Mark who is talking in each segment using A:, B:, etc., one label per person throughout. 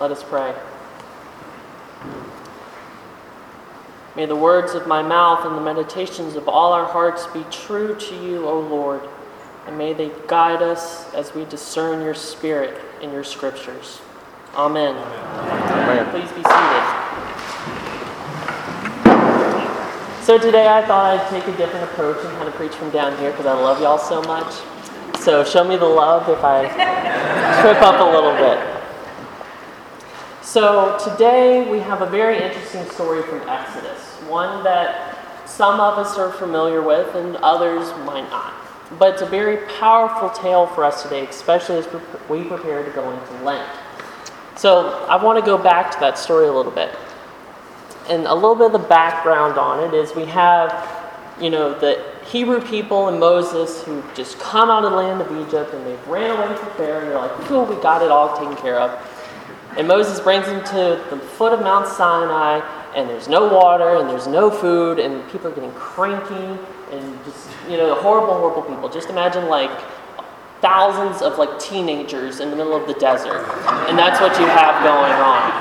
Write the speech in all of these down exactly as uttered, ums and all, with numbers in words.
A: Let us pray. May the words of my mouth and the meditations of all our hearts be true to you, O Lord, and may they guide us as we discern your Spirit in your scriptures. Amen. Amen. Please be seated. So today I thought I'd take a different approach and kind of preach from down here because I love y'all so much. So show me the love if I trip up a little bit. So today we have a very interesting story from Exodus, one that some of us are familiar with and others might not. But it's a very powerful tale for us today, especially as we prepare to go into Lent. So I want to go back to that story a little bit. And a little bit of the background on it is we have, you know, the Hebrew people and Moses who just come out of the land of Egypt and they've ran away from Pharaoh and they're like, cool, we got it all taken care of. And Moses brings them to the foot of Mount Sinai, and there's no water, and there's no food, and people are getting cranky, and just, you know, horrible, horrible people. Just imagine, like, thousands of, like, teenagers in the middle of the desert. And that's what you have going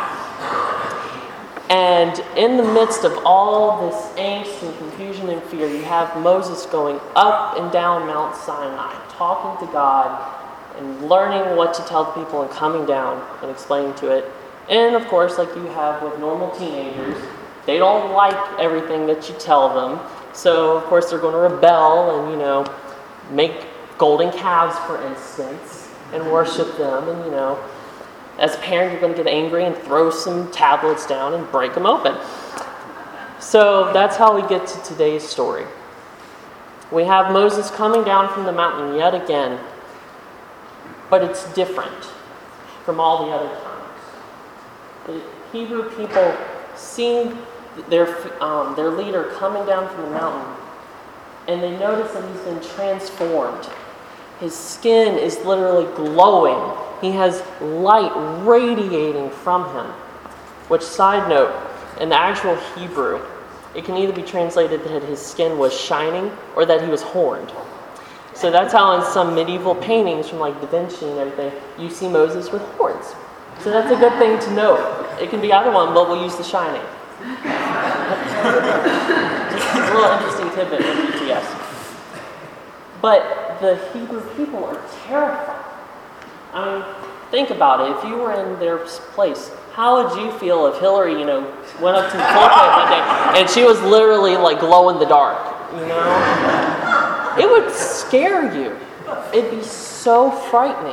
A: on. And in the midst of all this angst and confusion and fear, you have Moses going up and down Mount Sinai, talking to God, and learning what to tell the people and coming down and explaining to it. And of course, like you have with normal teenagers, they don't like everything that you tell them. So of course they're going to rebel and, you know, make golden calves, for instance, and worship them. And, you know, as a parent, you're going to get angry and throw some tablets down and break them open. So that's how we get to today's story. We have Moses coming down from the mountain yet again. But it's different from all the other times. The Hebrew people seeing their um, their leader coming down from the mountain, and they notice that he's been transformed. His skin is literally glowing. He has light radiating from him. Which, side note, in the actual Hebrew, it can either be translated that his skin was shining or that he was horned. So that's how in some medieval paintings from like Da Vinci and everything, you see Moses with horns. So that's a good thing to note. It can be either one, but we'll use the shining. Just a little interesting tidbit from B T S. But the Hebrew people are terrified. I mean, think about it. If you were in their place, how would you feel if Hillary, you know, went up to the pulpit one day and she was literally like glow in the dark, you know? It would scare you. It'd be so frightening.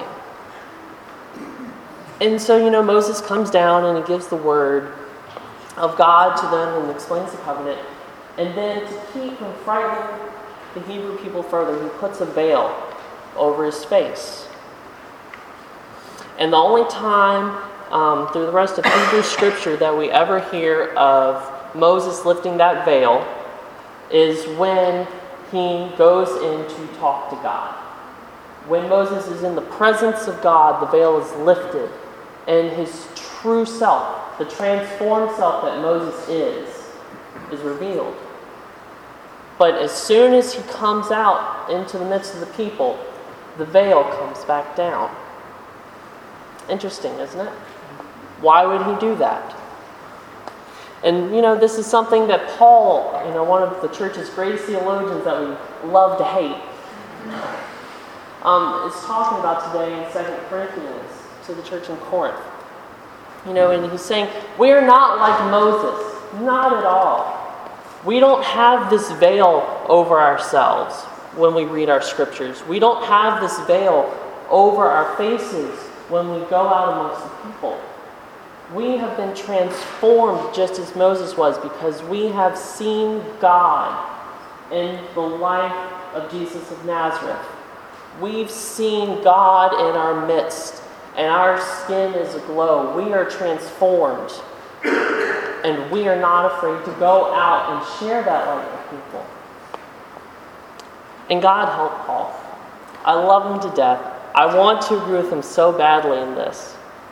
A: And so, you know, Moses comes down and he gives the word of God to them and explains the covenant. And then to keep from frightening the Hebrew people further, he puts a veil over his face. And the only time um, through the rest of Hebrew scripture that we ever hear of Moses lifting that veil is when he goes in to talk to God. When Moses is in the presence of God, the veil is lifted, and his true self, the transformed self that Moses is, is revealed. But as soon as he comes out into the midst of the people, the veil comes back down. Interesting, isn't it? Why would he do that? And, you know, this is something that Paul, you know, one of the church's greatest theologians that we love to hate, um, is talking about today in Second Corinthians to the church in Corinth. You know, and he's saying, we're not like Moses. Not at all. We don't have this veil over ourselves when we read our scriptures. We don't have this veil over our faces when we go out amongst the people. We have been transformed just as Moses was because we have seen God in the life of Jesus of Nazareth. We've seen God in our midst, and our skin is aglow. We are transformed, and we are not afraid to go out and share that light with people. And God help Paul. I love him to death. I want to agree with him so badly in this.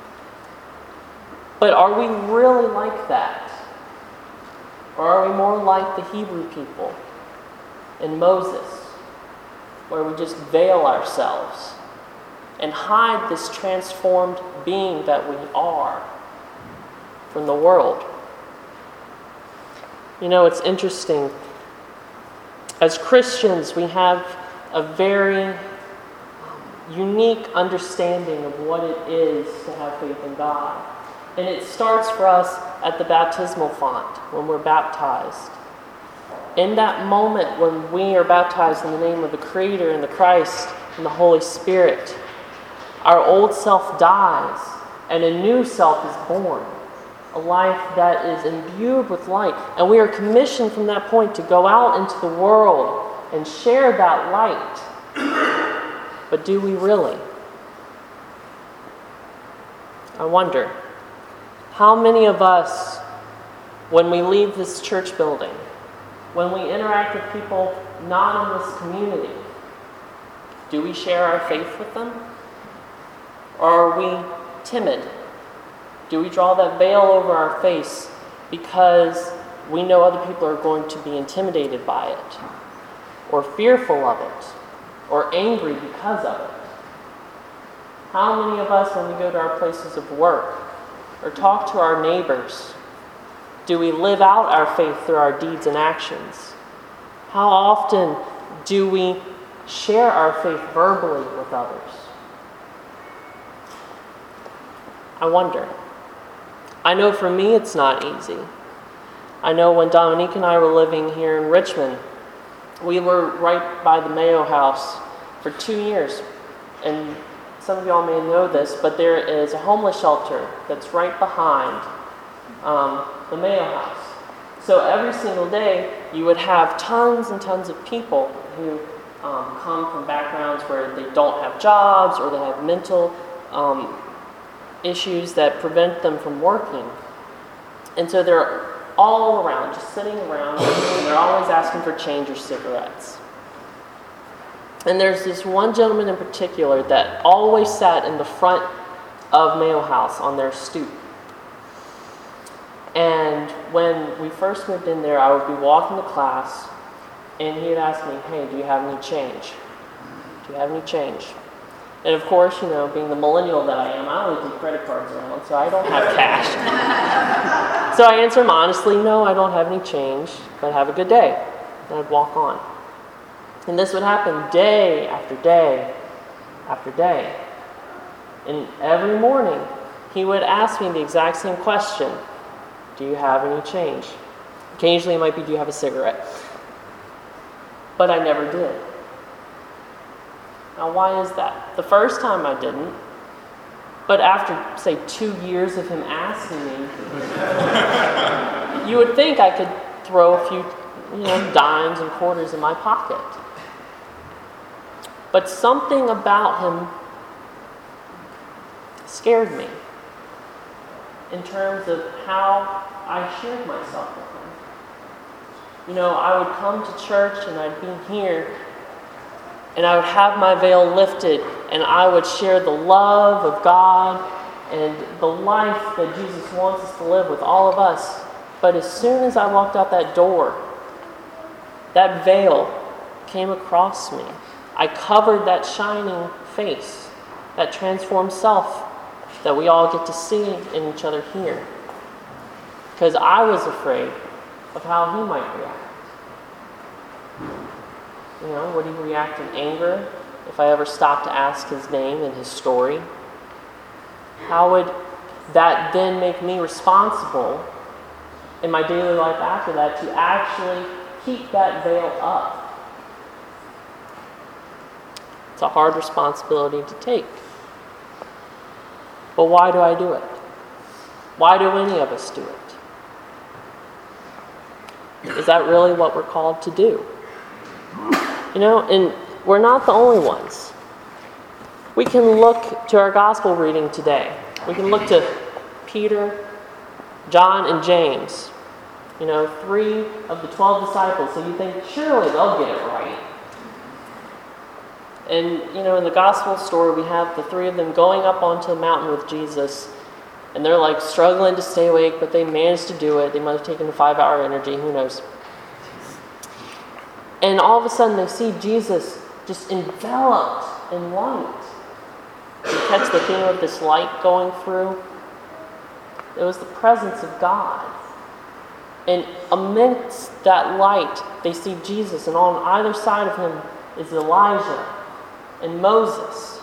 A: But are we really like that? Or are we more like the Hebrew people and Moses, where we just veil ourselves and hide this transformed being that we are from the world. You know, it's interesting. As Christians, we have a very unique understanding of what it is to have faith in God. And it starts for us at the baptismal font, when we're baptized. In that moment when we are baptized in the name of the Creator and the Christ and the Holy Spirit, our old self dies and a new self is born. A life that is imbued with light. And we are commissioned from that point to go out into the world and share that light. But do we really? I wonder, how many of us, when we leave this church building, when we interact with people not in this community, do we share our faith with them? Or are we timid? Do we draw that veil over our face because we know other people are going to be intimidated by it, or fearful of it, or angry because of it? How many of us, when we go to our places of work or talk to our neighbors, do we live out our faith through our deeds and actions? How often do we share our faith verbally with others? I wonder. I know for me it's not easy. I know when Dominique and I were living here in Richmond, we were right by the Mayo House for two years. And some of y'all may know this, but there is a homeless shelter that's right behind um, the Mayo House. So every single day, you would have tons and tons of people who um, come from backgrounds where they don't have jobs or they have mental um, issues that prevent them from working. And so they're all around, just sitting around, and they're always asking for change or cigarettes. And there's this one gentleman in particular that always sat in the front of Mayo House on their stoop. And when we first moved in there, I would be walking to class, and he'd ask me, "Hey, do you have any change? Do you have any change?" And of course, you know, being the millennial that I am, I always do credit cards around, so I don't have cash. So I answer him honestly, "No, I don't have any change, but have a good day." And I'd walk on. And this would happen day after day after day. And every morning, he would ask me the exact same question: "Do you have any change?" Occasionally it might be, "Do you have a cigarette?" But I never did. Now, why is that? The first time I didn't, but after, say, two years of him asking me, you would think I could throw a few, you know, dimes and quarters in my pocket. But something about him scared me in terms of how I shared myself with him. You know, I would come to church and I'd be here, and I would have my veil lifted, and I would share the love of God and the life that Jesus wants us to live with all of us. But as soon as I walked out that door, that veil came across me. I covered that shining face, that transformed self that we all get to see in each other here. Because I was afraid of how he might react. You know, would he react in anger if I ever stopped to ask his name and his story? How would that then make me responsible in my daily life after that to actually keep that veil up? It's a hard responsibility to take. But why do I do it? Why do any of us do it? Is that really what we're called to do? You know, and we're not the only ones. We can look to our gospel reading today. We can look to Peter, John, and James. You know, three of the twelve disciples. So you think, surely they'll get it right. And, you know, in the gospel story, we have the three of them going up onto the mountain with Jesus. And they're like struggling to stay awake, but they managed to do it. They might have taken a five-hour energy, who knows. And all of a sudden they see Jesus just enveloped in light. You catch the theme of this light going through. It was the presence of God. And amidst that light, they see Jesus, and on either side of him is Elijah and Moses.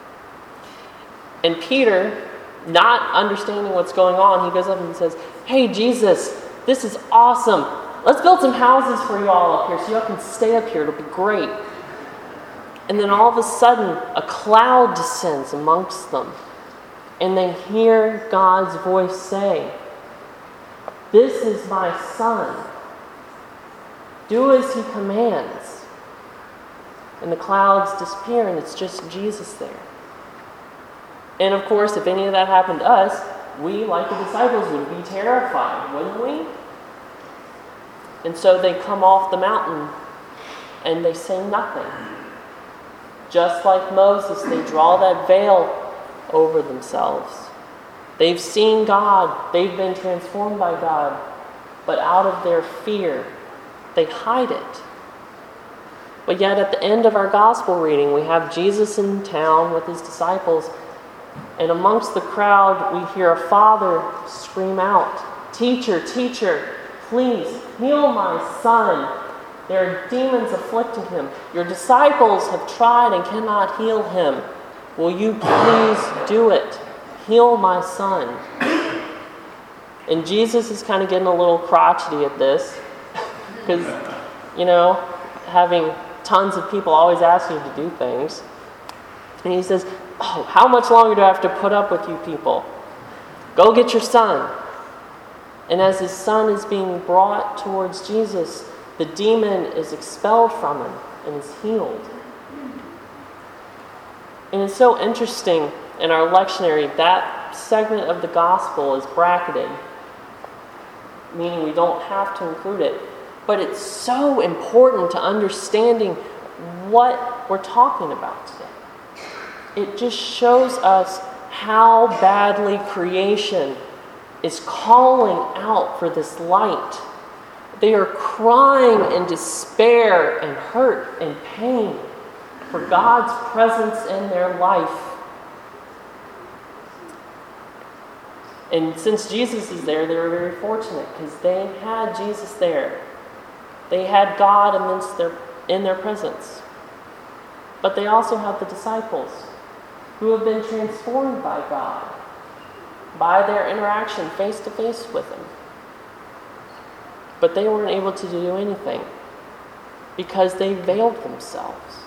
A: And Peter, not understanding what's going on, he goes up and says, "Hey, Jesus, this is awesome. Let's build some houses for you all up here so y'all can stay up here. It'll be great." And then all of a sudden, a cloud descends amongst them. And they hear God's voice say, "This is my son. Do as he commands." And the clouds disappear, and it's just Jesus there. And of course, if any of that happened to us, we, like the disciples, would be terrified, wouldn't we? And so they come off the mountain, and they say nothing. Just like Moses, they draw that veil over themselves. They've seen God. They've been transformed by God. But out of their fear, they hide it. But yet at the end of our gospel reading, we have Jesus in town with his disciples. And amongst the crowd, we hear a father scream out, "Teacher, teacher, please heal my son. There are demons afflicting him. Your disciples have tried and cannot heal him. Will you please do it? Heal my son." And Jesus is kind of getting a little crotchety at this because, you know, having tons of people always ask you to do things. And he says, "Oh, how much longer do I have to put up with you people? Go get your son." And as his son is being brought towards Jesus, the demon is expelled from him and is healed. And it's so interesting in our lectionary, that segment of the gospel is bracketed, meaning we don't have to include it. But it's so important to understanding what we're talking about today. It just shows us how badly creation is calling out for this light. They are crying in despair and hurt and pain for God's presence in their life. And since Jesus is there, they were very fortunate because they had Jesus there. They had God amidst their, in their presence. But they also have the disciples who have been transformed by God, by their interaction face to face with him. But they weren't able to do anything because they veiled themselves.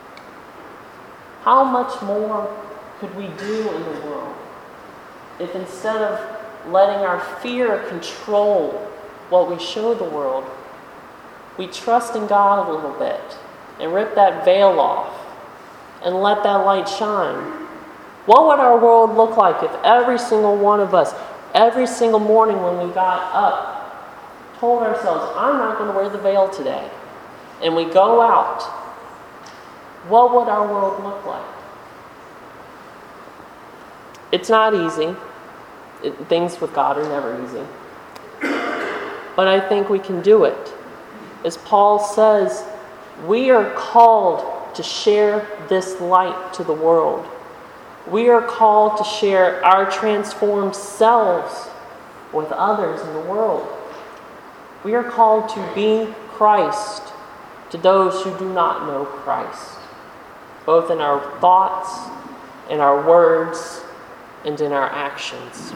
A: How much more could we do in the world if instead of letting our fear control what we show the world, we trust in God a little bit and rip that veil off and let that light shine? What would our world look like if every single one of us, every single morning when we got up, told ourselves, "I'm not going to wear the veil today," and we go out? What would our world look like? It's not easy. It, things with God are never easy. But I think we can do it. As Paul says, we are called to share this light to the world. We are called to share our transformed selves with others in the world. We are called to be Christ to those who do not know Christ, both in our thoughts, in our words, and in our actions.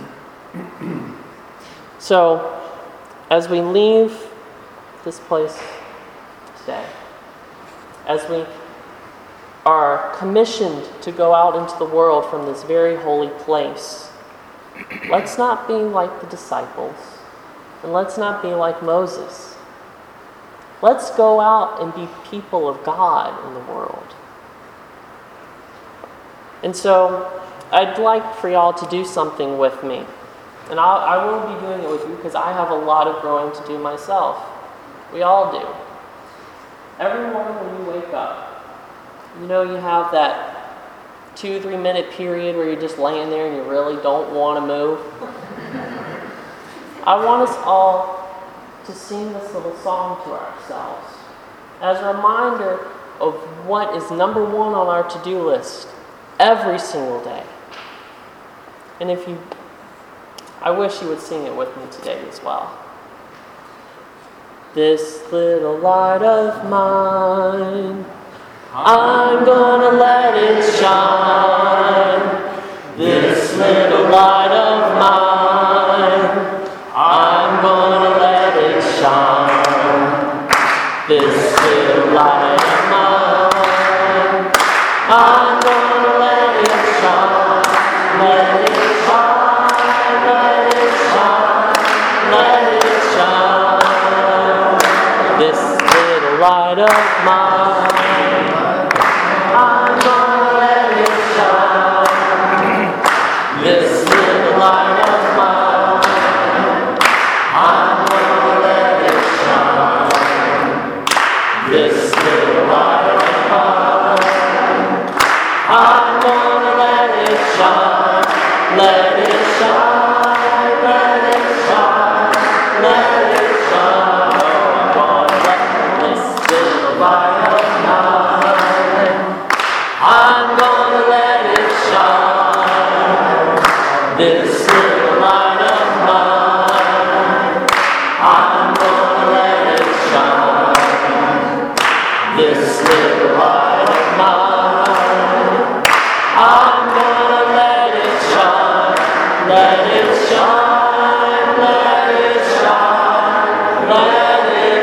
A: So, as we leave this place today, as we are commissioned to go out into the world from this very holy place, let's not be like the disciples, and let's not be like Moses. Let's go out and be people of God in the world. And so, I'd like for y'all to do something with me. And I'll, I will be doing it with you because I have a lot of growing to do myself. We all do. Every morning when you wake up, you know you have that two, three minute period where you're just laying there and you really don't want to move. I want us all to sing this little song to ourselves as a reminder of what is number one on our to-do list every single day. And if you I wish you would sing it with me today as well. This little light of mine, I'm gonna let it shine. This little light of mine, I'm gonna let it shine. This little light of mine, I'm gonna let it shine. Let it shine, let it shine, let it shine. This little light of mine, I'm gonna let it shine. This little light of mine, I'm gonna let it shine. This little light of mine, I'm gonna let it shine. Let it shine, let it shine, let it shine. Oh, I'm gonna let this little light of mine, I'm gonna let it shine. This little light of mine, I'm gonna let it shine. This little light of mine, I'm gonna let it shine. Let it shine, let it shine, let it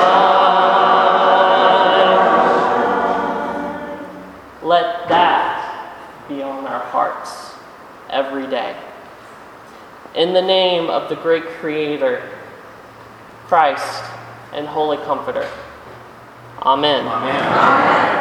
A: shine. Let that be on our hearts every day. In the name of the great Creator, Christ, and Holy Comforter. Amen.
B: Amen.